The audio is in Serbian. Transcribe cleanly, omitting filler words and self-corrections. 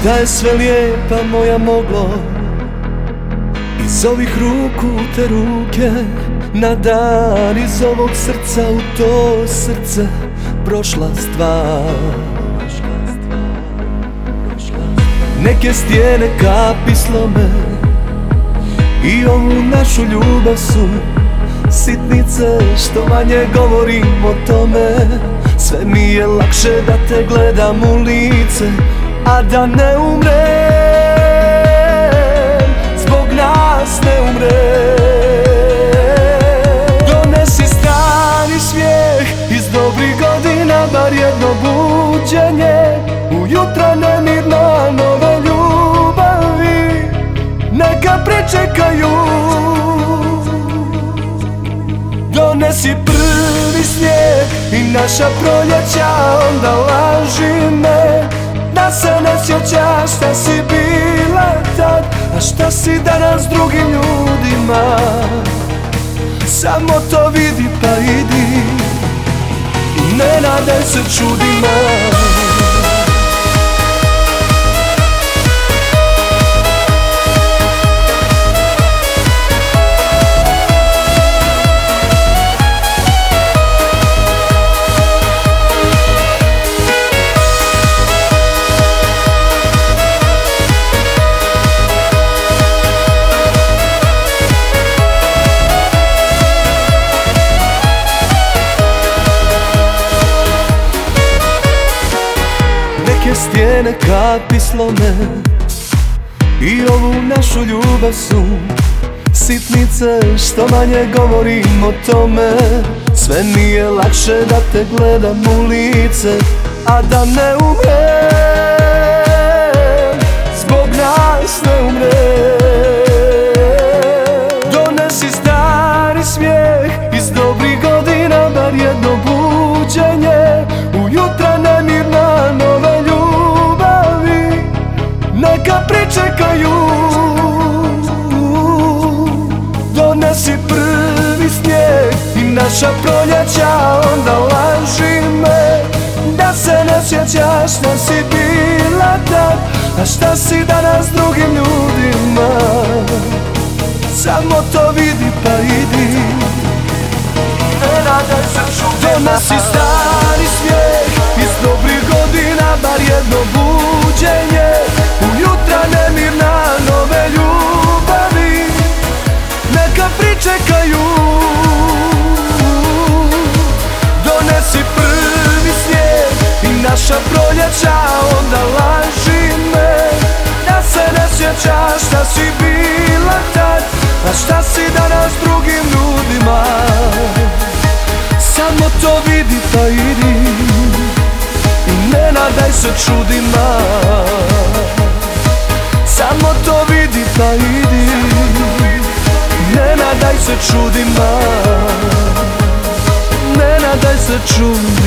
Da je sve lijepa moja moglo iz ovih ruku te ruke na dan, iz ovog srca u to srce prošla stvar. Neke stijene kapi slome i ovu našu ljubav su sitnice. Što manje govorim o tome, sve mi je lakše da te gledam u lice, a da ne umrem, zbog nas ne umrem. Donesi stari smijeh iz dobrih godina, bar jedno buđenje u jutra nemirna, nove ljubavi neka pričekaju. Donesi prvi snijeg i naša proljeća, onda laži me da se ne sjećaš šta si bila tad, a šta si danas drugim ljudima. Samo to vidi pa idi i ne nadaj se čudima. Stijene kapi slome i ovu našu ljubav su sitnice. Što manje govorim o tome, sve mi je lakše da te gledam u lice, a da ne umrem, zbog nas ne umrem. Donesi stari smijeh iz dobrih godina, bar jedno buđenje u jutra nemirna, nove ljubavi neka pričekaju. Donesi prvi snijeg i naša proljeća, onda laži me da se ne sjećaš šta si bila tad, a šta si danas drugim ljudima. Samo to vidi pa idi, ne nadaj se čudima. Donesi stari smijeh iz dobrih godina, bar jedno buđenje u jutra nemirna, nove ljubavi neka pričekaju. Donesi prvi snijeg i naša proljeća, onda laži me da se ne sjećaš šta si bila tad, a šta si danas drugim ljudima. Samo to vidi pa idi i ne nadaj se čudima. Samo to vidi pa idi, ne nadaj se čudima. Ne nadaj se čudima.